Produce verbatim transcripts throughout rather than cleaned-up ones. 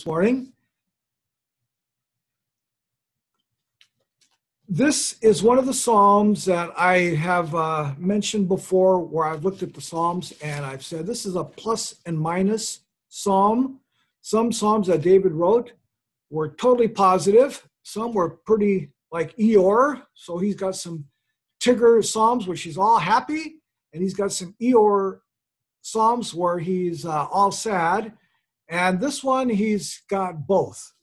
morning. This is one of the Psalms that I have uh, mentioned before, where I've looked at the Psalms and I've said this is a plus and minus Psalm. Some Psalms that David wrote were totally positive. Some were pretty like Eeyore. So he's got some Tigger Psalms, which he's all happy. And he's got some Eeyore Psalms where he's uh, all sad. And this one, he's got both.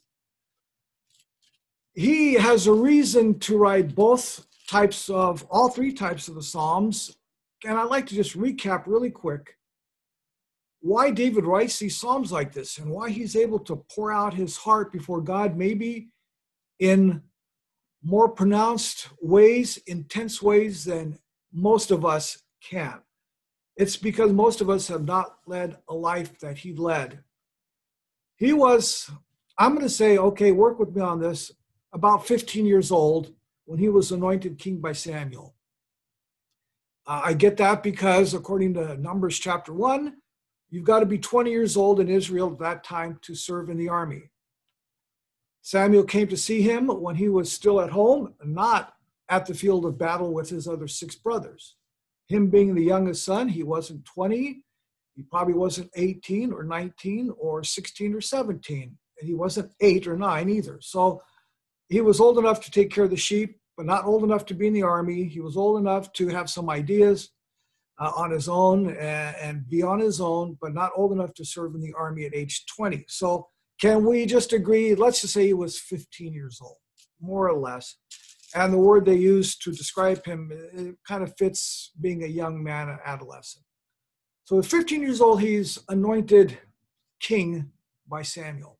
He has a reason to write both types of, all three types of the Psalms. And I'd like to just recap really quick why David writes these Psalms like this and why he's able to pour out his heart before God, maybe in more pronounced ways, intense ways than most of us can. It's because most of us have not led a life that he led. He was, I'm going to say, okay, work with me on this, about fifteen years old when he was anointed king by Samuel. Uh, I get that because according to Numbers chapter one, you've got to be twenty years old in Israel at that time to serve in the army. Samuel came to see him when he was still at home, not at the field of battle with his other six brothers. Him being the youngest son, he wasn't twenty. He probably wasn't eighteen or nineteen or sixteen or seventeen. And he wasn't eight or nine either. So he was old enough to take care of the sheep, but not old enough to be in the army. He was old enough to have some ideas uh, on his own and, and be on his own, but not old enough to serve in the army at age twenty. So can we just agree, let's just say he was fifteen years old, more or less. And the word they use to describe him, it kind of fits being a young man, an adolescent. So at fifteen years old, he's anointed king by Samuel.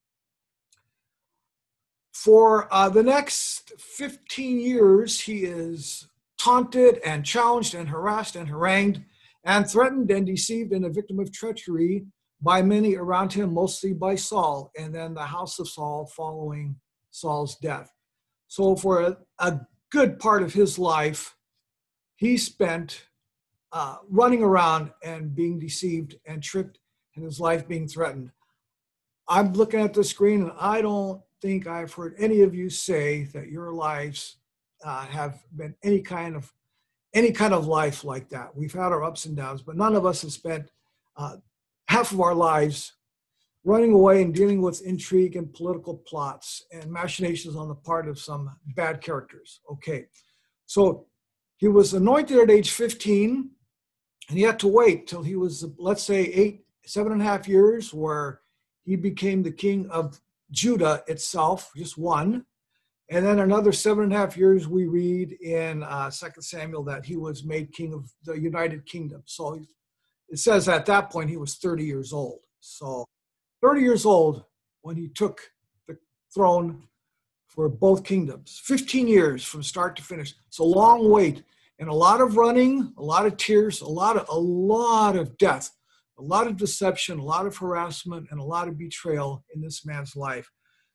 For uh, the next fifteen years, he is taunted and challenged and harassed and harangued and threatened and deceived and a victim of treachery by many around him, mostly by Saul, and then the house of Saul following Saul's death. So for a, a good part of his life, he spent uh, running around and being deceived and tricked and his life being threatened. I'm looking at the screen and I don't think I've heard any of you say that your lives uh, have been any kind of any kind of life like that. We've had our ups and downs, but none of us have spent uh, half of our lives running away and dealing with intrigue and political plots and machinations on the part of some bad characters. Okay, so he was anointed at age fifteen, and he had to wait till he was, let's say, eight, seven and a half years, where he became the king of Judah itself, just one. And then another seven and a half years, we read in uh, Second Samuel that he was made king of the United Kingdom. So it says at that point he was thirty years old. So thirty years old when he took the throne for both kingdoms. fifteen years from start to finish. It's a long wait and a lot of running, a lot of tears, a lot of, a lot of death. A lot of deception, a lot of harassment, and a lot of betrayal in this man's life.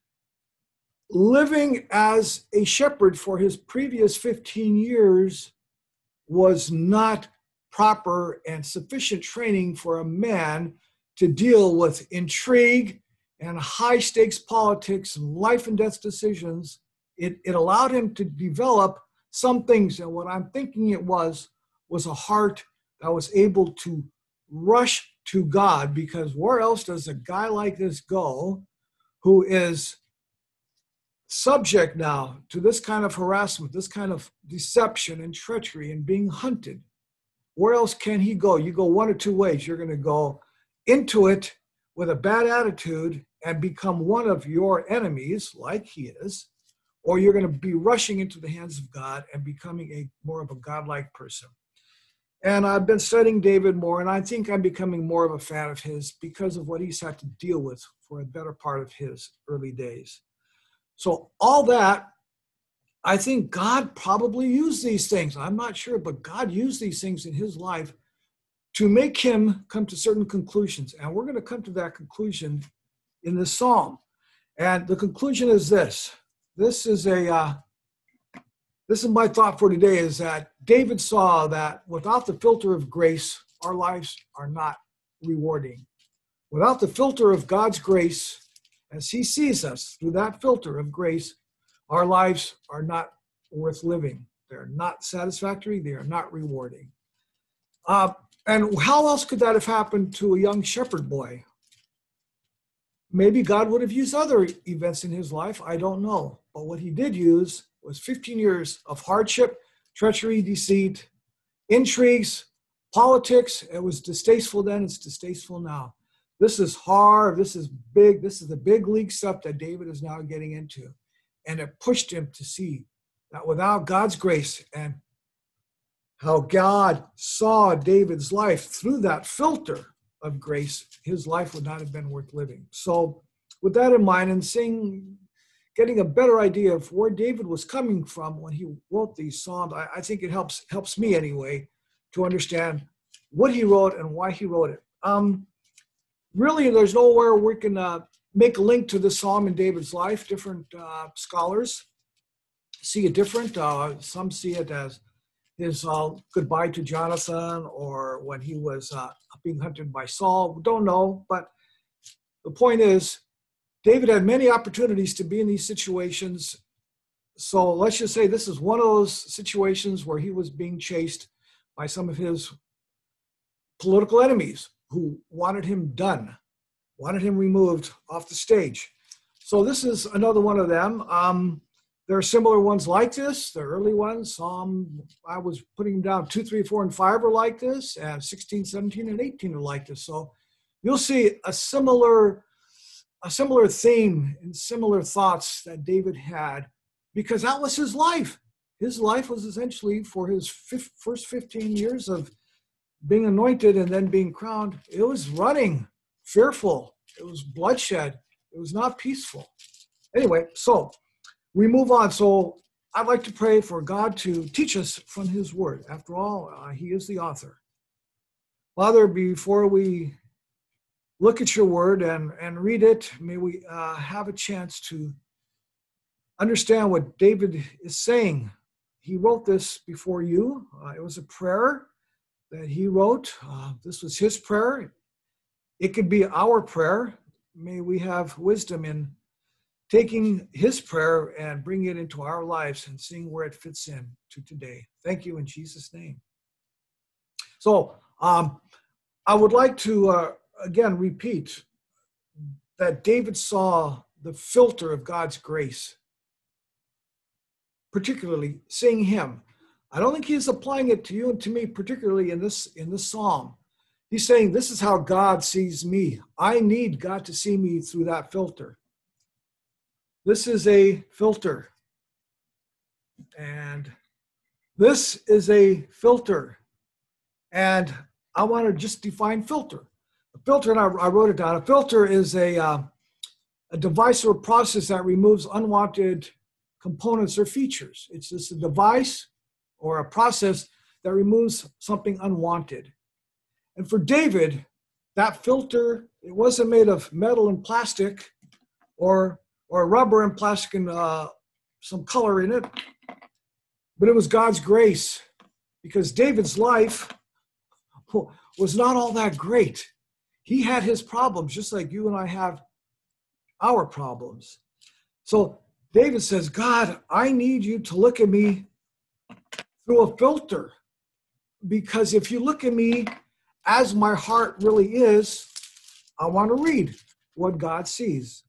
Living as a shepherd for his previous fifteen years was not proper and sufficient training for a man to deal with intrigue and high-stakes politics and life and death decisions. It, it allowed him to develop some things, and what I'm thinking it was, was a heart that was able to rush to God, because where else does a guy like this go who is subject now to this kind of harassment, this kind of deception and treachery and being hunted? Where else can he go? You go one or two ways. You're going to go into it with a bad attitude and become one of your enemies, like he is, or you're going to be rushing into the hands of God and becoming a more of a godlike person. And I've been studying David more, and I think I'm becoming more of a fan of his because of what he's had to deal with for a better part of his early days. So all that, I think God probably used these things. I'm not sure, but God used these things in his life to make him come to certain conclusions. And we're going to come to that conclusion in this psalm. And the conclusion is this. This is a... Uh, This is my thought for today, is that David saw that without the filter of grace, our lives are not rewarding. Without the filter of God's grace as he sees us through that filter of grace, our lives are not worth living. They're not satisfactory. They are not rewarding. Uh, and how else could that have happened to a young shepherd boy? Maybe God would have used other events in his life. I don't know. But what he did use was fifteen years of hardship, treachery, deceit, intrigues, politics. It was distasteful then. It's distasteful now. This is hard. This is big. This is the big league stuff that David is now getting into. And it pushed him to see that without God's grace and how God saw David's life through that filter of grace, his life would not have been worth living. So with that in mind and seeing, getting a better idea of where David was coming from when he wrote these Psalms, I, I think it helps helps me anyway to understand what he wrote and why he wrote it. Um, really, there's nowhere we can uh, make a link to the Psalm in David's life. Different uh, scholars see it different. Uh, some see it as his uh, goodbye to Jonathan, or when he was uh, being hunted by Saul. We don't know, but the point is, David had many opportunities to be in these situations. So let's just say this is one of those situations where he was being chased by some of his political enemies who wanted him done, wanted him removed off the stage. So this is another one of them. Um, There are similar ones like this, the early ones. Psalm, I was putting them down, two, three, four, and five are like this, and sixteen, seventeen, and eighteen are like this. So you'll see a similar, a similar theme and similar thoughts that David had, because that was his life. His life was essentially, for his fifth, first fifteen years of being anointed and then being crowned, it was running, fearful. It was bloodshed. It was not peaceful. Anyway, so we move on. So I'd like to pray for God to teach us from his word. After all, uh, he is the author. Father, before we look at your word and, and read it, may we uh, have a chance to understand what David is saying. He wrote this before you. Uh, it was a prayer that he wrote. Uh, this was his prayer. It could be our prayer. May we have wisdom in taking his prayer and bringing it into our lives and seeing where it fits in to today. Thank you in Jesus' name. So um, I would like to, uh, again, repeat that David saw the filter of God's grace, particularly seeing him. I don't think he's applying it to you and to me, particularly in this, in this psalm. He's saying, this is how God sees me. I need God to see me through that filter. This is a filter, and this is a filter, and I want to just define filter. A filter, and I, I wrote it down, a filter is a, uh, a device or process that removes unwanted components or features. It's just a device or a process that removes something unwanted. And for David, that filter, it wasn't made of metal and plastic or or rubber and plastic and uh, some color in it, but it was God's grace, because David's life was not all that great. He had his problems, just like you and I have our problems. So David says, God, I need you to look at me through a filter, because if you look at me as my heart really is, I want to read what God sees.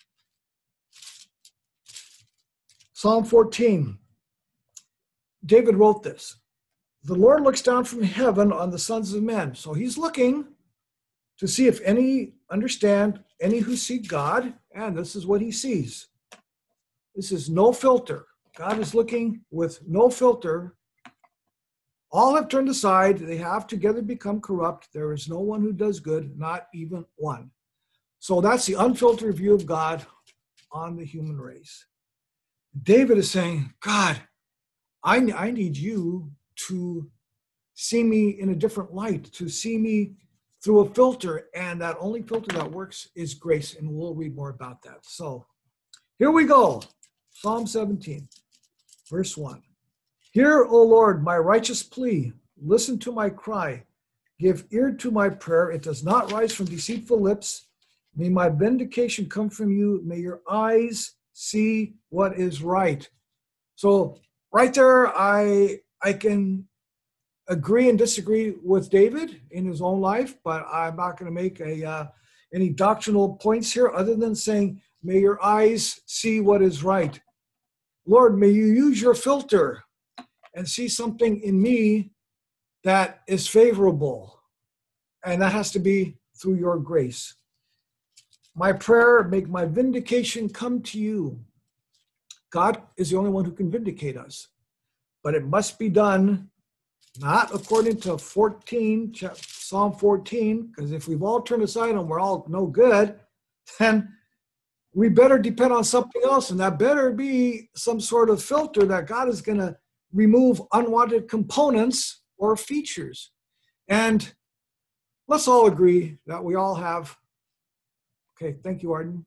Psalm fourteen, David wrote this. The Lord looks down from heaven on the sons of men. So he's looking to see if any understand, any who seek God, and this is what he sees. This is no filter. God is looking with no filter. All have turned aside. They have together become corrupt. There is no one who does good, not even one. So that's the unfiltered view of God on the human race. David is saying, God, I, I need you to see me in a different light, to see me through a filter, and that only filter that works is grace, and we'll read more about that. So here we go. Psalm seventeen, verse one. Hear, O Lord, my righteous plea. Listen to my cry. Give ear to my prayer. It does not rise from deceitful lips. May my vindication come from you. May your eyes see what is right. So right there, I I can agree and disagree with David in his own life, but I'm not going to make a uh, any doctrinal points here other than saying, may your eyes see what is right. Lord, may you use your filter and see something in me that is favorable. And that has to be through your grace. My prayer, make my vindication come to you. God is the only one who can vindicate us. But it must be done not according to fourteen, Psalm fourteen, because if we've all turned aside and we're all no good, then we better depend on something else. And that better be some sort of filter that God is going to remove unwanted components or features. And let's all agree that we all have. Okay, thank you, Arden.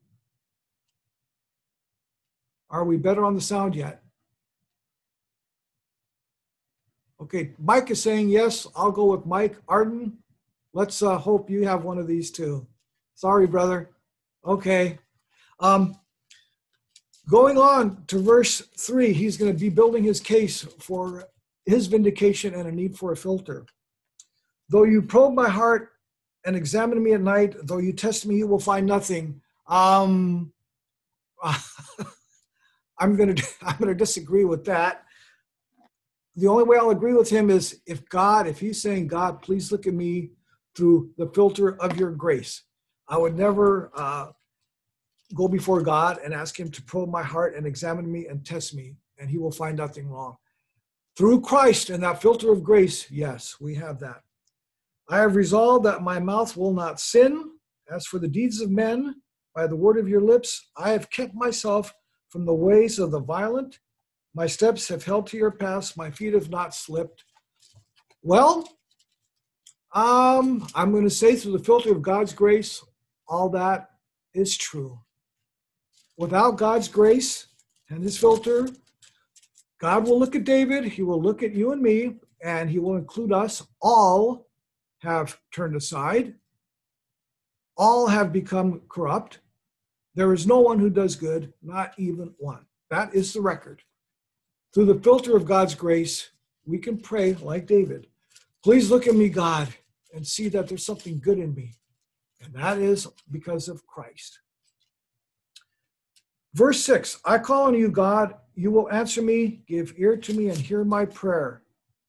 Are we better on the sound yet? Okay, Mike is saying yes. I'll go with Mike. Arden, let's uh, hope you have one of these too. Sorry, brother. Okay. Um, going on to verse three, he's going to be building his case for his vindication and a need for a filter. Though you probe my heart and examine me at night, though you test me, you will find nothing. Um, I'm going to I'm going to disagree with that. The only way I'll agree with him is if God, if he's saying, God, please look at me through the filter of your grace. I would never uh, go before God and ask him to probe my heart and examine me and test me, and he will find nothing wrong. Through Christ and that filter of grace, yes, we have that. I have resolved that my mouth will not sin. As for the deeds of men, by the word of your lips, I have kept myself from the ways of the violent. My steps have held to your paths. My feet have not slipped. Well, um, I'm going to say through the filter of God's grace, all that is true. Without God's grace and his filter, God will look at David, he will look at you and me, and he will include us. All have turned aside. All have become corrupt. There is no one who does good, not even one. That is the record. Through the filter of God's grace, we can pray like David. Please look at me, God, and see that there's something good in me. And that is because of Christ. Verse six, I call on you, God. You will answer me, give ear to me, and hear my prayer.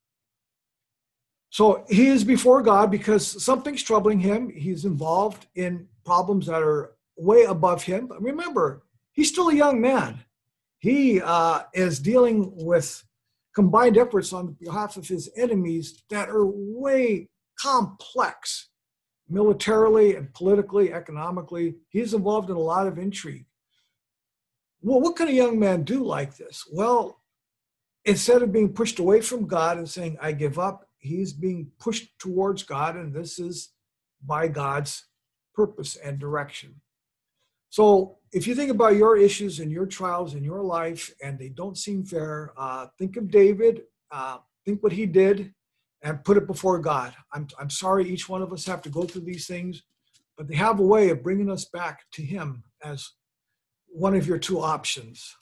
So he is before God because something's troubling him. He's involved in problems that are way above him. But remember, he's still a young man. He uh, is dealing with combined efforts on behalf of his enemies that are way complex, militarily and politically, economically. He's involved in a lot of intrigue. Well, what can a young man do like this? Well, instead of being pushed away from God and saying, I give up, he's being pushed towards God, and this is by God's purpose and direction. So if you think about your issues and your trials in your life and they don't seem fair, uh, think of David, uh, think what he did, and put it before God. I'm, I'm sorry each one of us have to go through these things, but they have a way of bringing us back to him as one of your two options.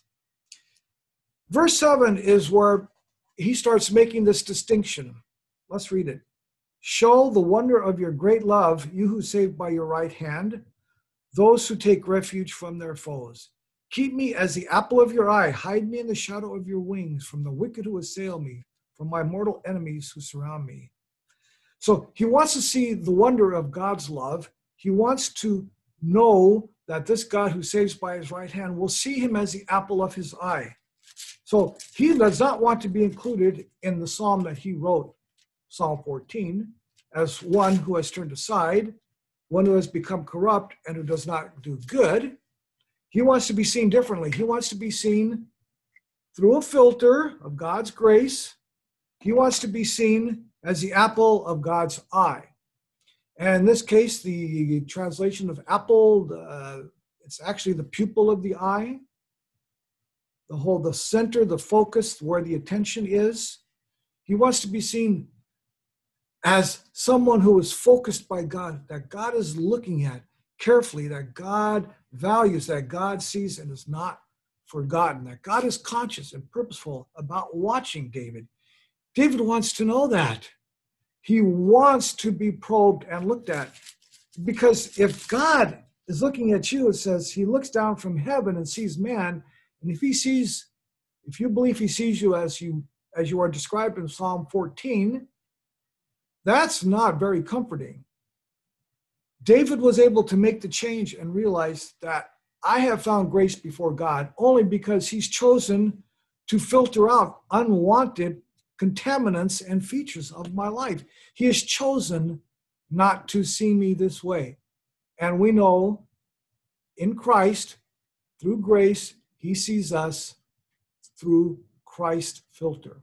Verse seven is where he starts making this distinction. Let's read it. Show the wonder of your great love, you who saved by your right hand, those who take refuge from their foes. Keep me as the apple of your eye. Hide me in the shadow of your wings from the wicked who assail me, from my mortal enemies who surround me. So he wants to see the wonder of God's love. He wants to know that this God who saves by his right hand will see him as the apple of his eye. So he does not want to be included in the psalm that he wrote, Psalm fourteen, as one who has turned aside, one who has become corrupt and who does not do good. He wants to be seen differently. He wants to be seen through a filter of God's grace. He wants to be seen as the apple of God's eye. And in this case, the translation of apple, uh, it's actually the pupil of the eye, the whole, the center, the focus, where the attention is. He wants to be seen as someone who is focused by God, that God is looking at. carefully, that God values, that God sees and is not forgotten, that God is conscious and purposeful about watching David. David wants to know that. He wants to be probed and looked at. Because if God is looking at you, it says he looks down from heaven and sees man, and if he sees, if you believe he sees you as you as you are described in Psalm fourteen, that's not very comforting. David was able to make the change and realize that I have found grace before God only because he's chosen to filter out unwanted contaminants and features of my life. He has chosen not to see me this way. And we know in Christ, through grace, he sees us through Christ's filter.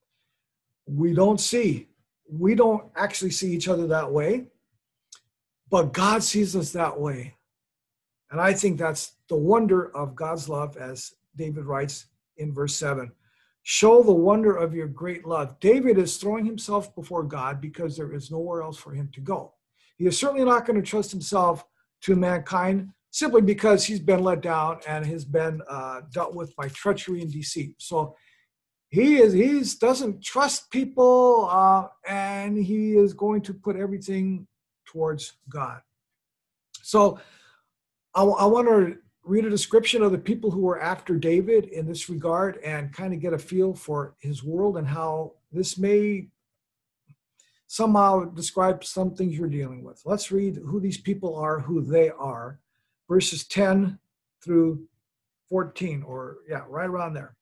We don't see, we don't actually see each other that way, but God sees us that way. And I think that's the wonder of God's love, as David writes in verse seven. Show the wonder of your great love. David is throwing himself before God because there is nowhere else for him to go. He is certainly not going to trust himself to mankind simply because he's been let down and has been uh, dealt with by treachery and deceit. So he is he doesn't trust people, uh, and he is going to put everything towards God. So I, I want to read a description of the people who were after David in this regard and kind of get a feel for his world and how this may somehow describe some things you're dealing with. Let's read who these people are, who they are, verses ten through fourteen, or yeah, right around there.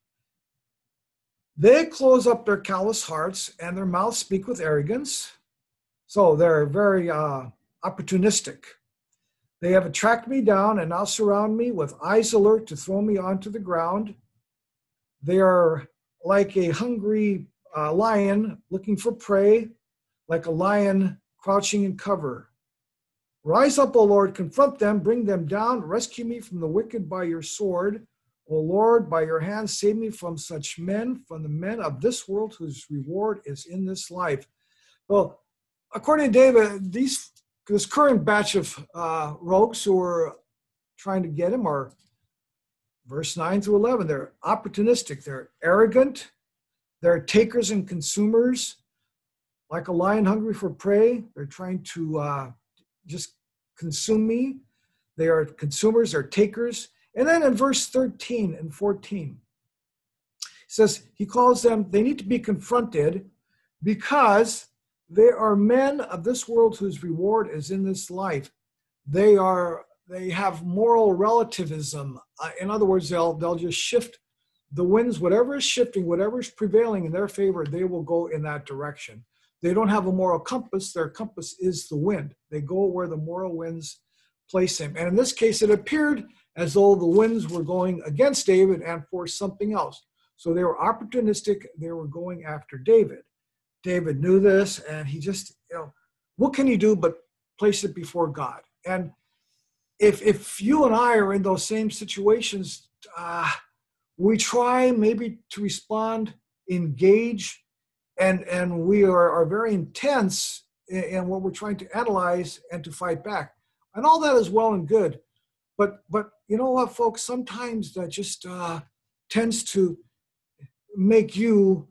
They close up their callous hearts and their mouths speak with arrogance. So they're very uh, opportunistic. They have tracked me down and now surround me with eyes alert to throw me onto the ground. They are like a hungry uh, lion looking for prey, like a lion crouching in cover. Rise up, O Lord, confront them, bring them down, rescue me from the wicked by your sword. O Lord, by your hand, save me from such men, from the men of this world whose reward is in this life. Well, according to David, these this current batch of uh, rogues who are trying to get him are, verse nine through eleven, they're opportunistic, they're arrogant, they're takers and consumers, like a lion hungry for prey. They're trying to uh, just consume me. They are consumers, they're takers. And then in verse thirteen and fourteen, it says he calls them, they need to be confronted because they are men of this world whose reward is in this life. They are, they have moral relativism. Uh, in other words, they'll, they'll just shift the winds, whatever is shifting, whatever is prevailing in their favor, they will go in that direction. They don't have a moral compass. Their compass is the wind. They go where the moral winds place them. And in this case, it appeared as though the winds were going against David and for something else. So they were opportunistic. They were going after David. David knew this, and he just, you know, what can he do but place it before God? And if if you and I are in those same situations, uh, we try maybe to respond, engage, and, and we are, are very intense in, in what we're trying to analyze and to fight back. And all that is well and good. But, but you know what, folks, sometimes that just uh, tends to make you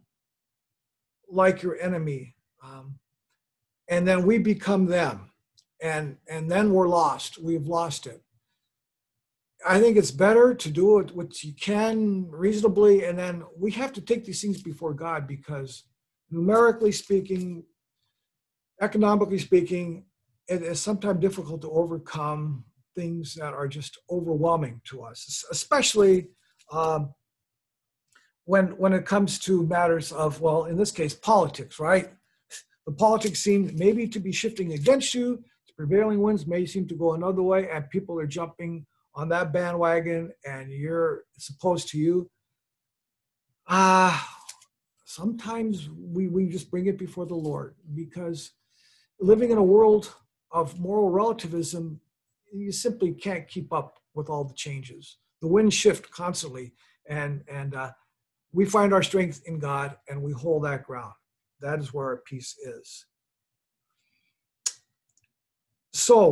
like your enemy. Um, and then we become them. And, and then we're lost. We've lost it. I think it's better to do it what you can reasonably. And then we have to take these things before God because numerically speaking, economically speaking, it is sometimes difficult to overcome things that are just overwhelming to us, especially um, when when it comes to matters of, well, in this case, politics, right? The politics seem maybe to be shifting against you. The prevailing winds may seem to go another way, and people are jumping on that bandwagon, and you're it's opposed to you. Ah, uh, sometimes we, we just bring it before the Lord because living in a world of moral relativism, you simply can't keep up with all the changes. The winds shift constantly, and and uh, we find our strength in God, and we hold that ground. That is where our peace is. So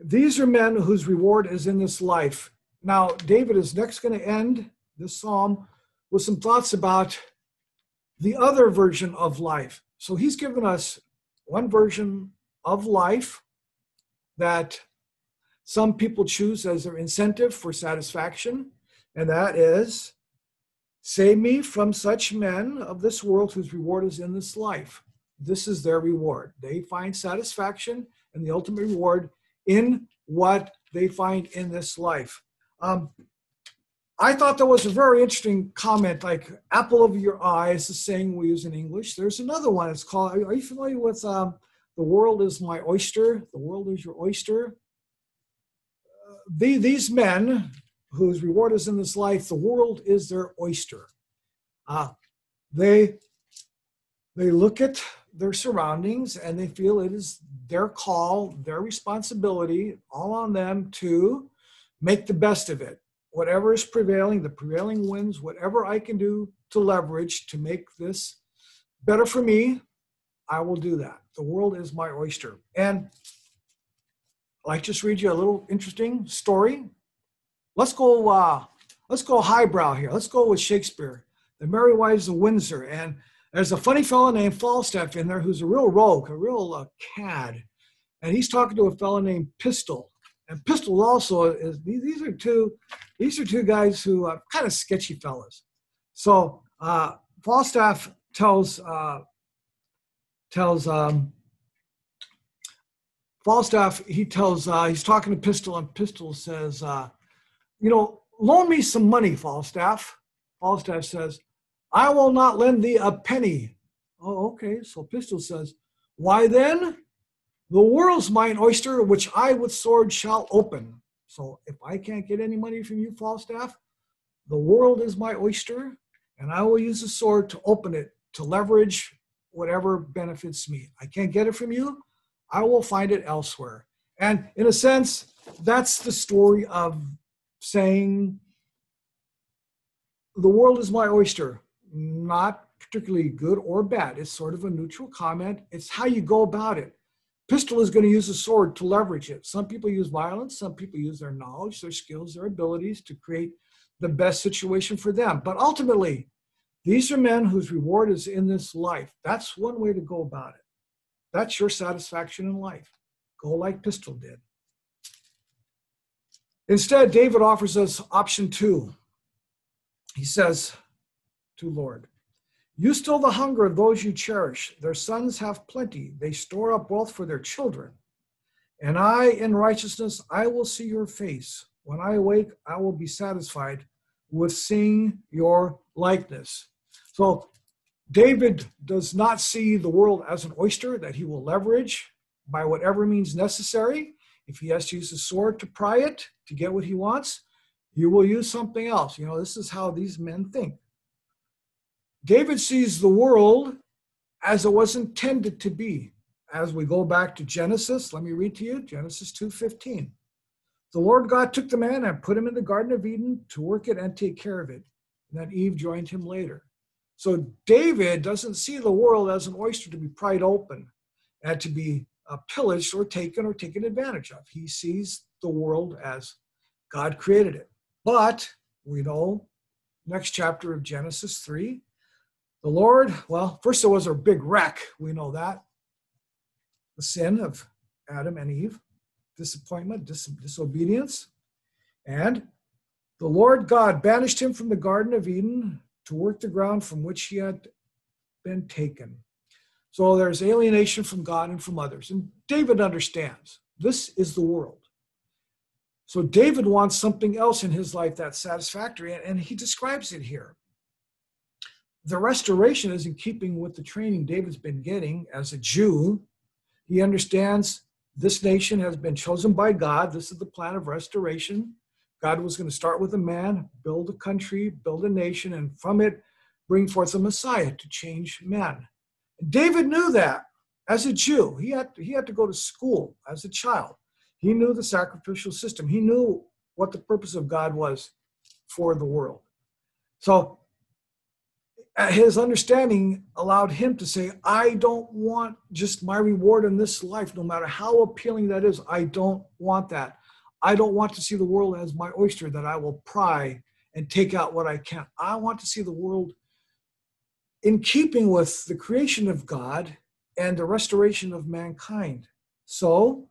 These are men whose reward is in this life. Now, David is next going to end this psalm with some thoughts about the other version of life. So he's given us one version of life that some people choose as their incentive for satisfaction, and that is, save me from such men of this world whose reward is in this life. This is their reward. They find satisfaction and the ultimate reward in what they find in this life. Um, I thought that was a very interesting comment, like apple of your eye is the saying we use in English. There's another one. It's called, are you familiar with um, the world is my oyster? The world is your oyster. Uh, the, these men whose reward is in this life, the world is their oyster. Uh, they, they look at their surroundings and they feel it is their call, their responsibility, all on them to make the best of it. Whatever is prevailing, the prevailing wins, whatever I can do to leverage to make this better for me, I will do that. The world is my oyster. And I'd like to just read you a little interesting story. Let's go, uh, let's go highbrow here. Let's go with Shakespeare, The Merry Wives of Windsor. And there's a funny fellow named Falstaff in there who's a real rogue, a real uh, cad. And he's talking to a fellow named Pistol. And Pistol also is, these are two, these are two guys who are kind of sketchy fellas. So uh, Falstaff tells, uh, tells, um, Falstaff, he tells, uh, he's talking to Pistol, and Pistol says, uh, you know, loan me some money, Falstaff. Falstaff says, I will not lend thee a penny. Oh, okay. So Pistol says, why then? The world's mine oyster, which I with sword shall open. So if I can't get any money from you, Falstaff, the world is my oyster, and I will use the sword to open it, to leverage whatever benefits me. I can't get it from you, I will find it elsewhere. And in a sense, that's the story of saying, the world is my oyster. Not particularly good or bad. It's sort of a neutral comment. It's how you go about it. Pistol is going to use a sword to leverage it. Some people use violence. Some people use their knowledge, their skills, their abilities to create the best situation for them. But ultimately, these are men whose reward is in this life. That's one way to go about it. That's your satisfaction in life. Go like Pistol did. Instead, David offers us option two. He says to Lord, you still the hunger of those you cherish. Their sons have plenty. They store up wealth for their children. And I, in righteousness, I will see your face. When I awake, I will be satisfied with seeing your likeness. So David does not see the world as an oyster that he will leverage by whatever means necessary. If he has to use a sword to pry it, to get what he wants, he will use something else. You know, this is how these men think. David sees the world as it was intended to be. As we go back to Genesis, let me read to you, Genesis two fifteen. The Lord God took the man and put him in the Garden of Eden to work it and take care of it. And then Eve joined him later. So David doesn't see the world as an oyster to be pried open and to be uh, pillaged or taken or taken advantage of. He sees the world as God created it. But we know, next chapter of Genesis three, the Lord, well, first there was a big wreck. We know that. The sin of Adam and Eve, disappointment, dis- disobedience. And the Lord God banished him from the Garden of Eden to work the ground from which he had been taken. So there's alienation from God and from others. And David understands this is the world. So David wants something else in his life that's satisfactory, and he describes it here. The restoration is in keeping with the training David's been getting as a Jew. He understands this nation has been chosen by God. This is the plan of restoration. God was going to start with a man, build a country, build a nation, and from it bring forth a Messiah to change men. And David knew that as a Jew. He had, he had to go to school as a child. He knew the sacrificial system. He knew what the purpose of God was for the world. So his understanding allowed him to say, I don't want just my reward in this life, no matter how appealing that is. I don't want that. I don't want to see the world as my oyster that I will pry and take out what I can. I want to see the world in keeping with the creation of God and the restoration of mankind. So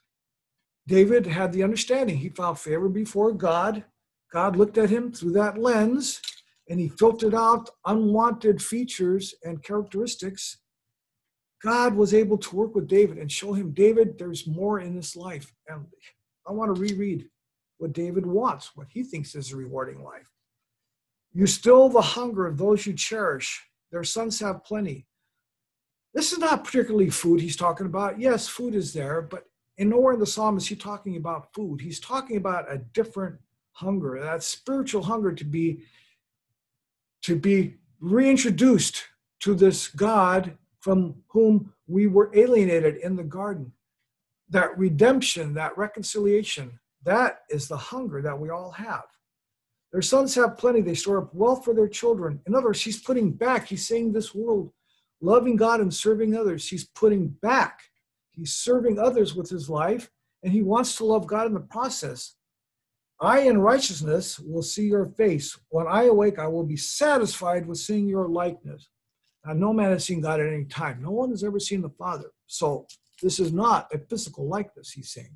David had the understanding. He found favor before God. God looked at him through that lens, and he filtered out unwanted features and characteristics. God was able to work with David and show him, David, there's more in this life. And I want to reread what David wants, what he thinks is a rewarding life. You still the hunger of those you cherish. Their sons have plenty. This is not particularly food he's talking about. Yes, food is there, but in nowhere in the psalm is he talking about food. He's talking about a different hunger, that spiritual hunger to be to be reintroduced to this God from whom we were alienated in the garden. That redemption, that reconciliation, that is the hunger that we all have. Their sons have plenty. They store up wealth for their children. In other words, he's putting back. He's saying this world, loving God and serving others, he's putting back. He's serving others with his life, and he wants to love God in the process. I in righteousness will see your face. When I awake, I will be satisfied with seeing your likeness. Now, no man has seen God at any time. No one has ever seen the Father. So this is not a physical likeness, he's saying.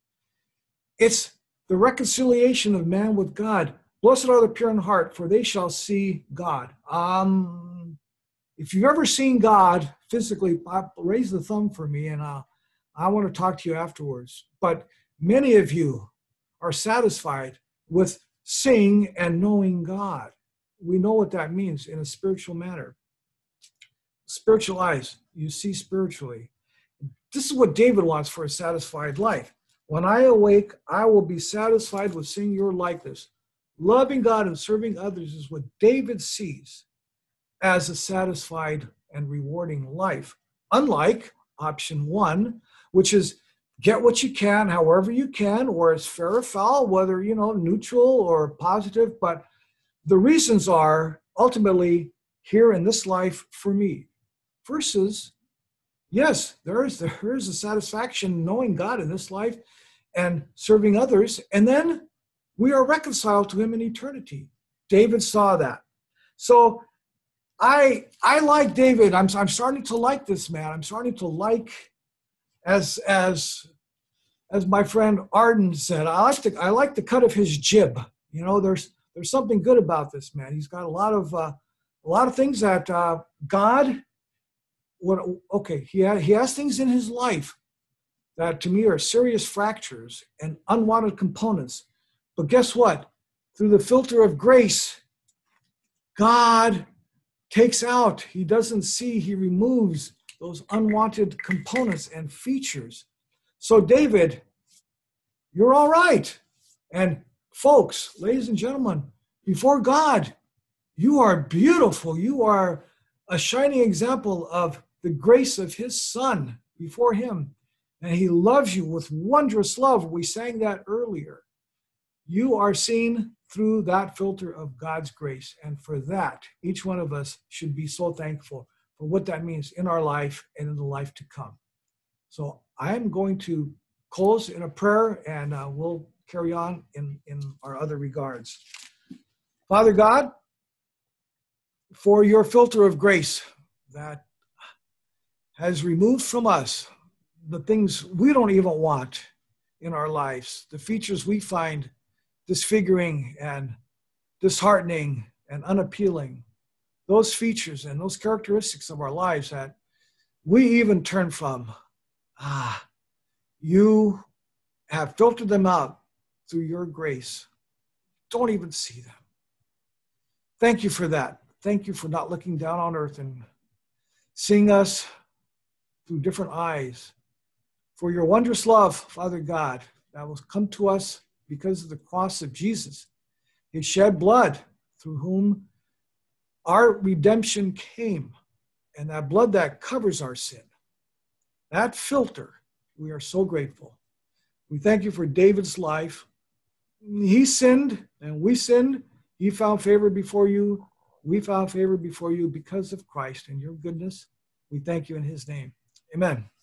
It's the reconciliation of man with God. Blessed are the pure in heart, for they shall see God. Um, if you've ever seen God physically, raise the thumb for me, and uh, I want to talk to you afterwards. But many of you are satisfied with seeing and knowing God. We know what that means in a spiritual manner. Spiritual eyes, you see spiritually. This is what David wants for a satisfied life. When I awake, I will be satisfied with seeing your likeness. Loving God and serving others is what David sees as a satisfied and rewarding life. Unlike option one, which is get what you can, however you can, or it's fair or foul, whether, you know, neutral or positive. But the reasons are ultimately here in this life for me. Versus, yes, there is, there is a satisfaction knowing God in this life and serving others. And then we are reconciled to him in eternity. David saw that. So I I like David. I'm, I'm starting to like this man. I'm starting to like, as as as my friend Arden said, I like the I like the cut of his jib. You know, there's there's something good about this man. He's got a lot of uh, a lot of things that uh, God. What okay? He ha- he has things in his life that to me are serious fractures and unwanted components. But guess what? Through the filter of grace, God takes out. He doesn't see. He removes those unwanted components and features. So David, you're all right. And folks, ladies and gentlemen, before God, you are beautiful. You are a shining example of the grace of his Son before him. And he loves you with wondrous love. We sang that earlier. You are seen through that filter of God's grace. And for that, each one of us should be so thankful for what that means in our life and in the life to come. So I'm going to close in a prayer, and uh, we'll carry on in, in our other regards. Father God, for your filter of grace that has removed from us the things we don't even want in our lives, the features we find disfiguring and disheartening and unappealing, those features and those characteristics of our lives that we even turn from. Ah, you have filtered them out through your grace. Don't even see them. Thank you for that. Thank you for not looking down on earth and seeing us through different eyes. For your wondrous love, Father God, that will come to us because of the cross of Jesus. His shed blood through whom our redemption came, and that blood that covers our sin. That filter, we are so grateful. We thank you for David's life. He sinned and we sinned. He found favor before you. We found favor before you because of Christ and your goodness. We thank you in his name. Amen.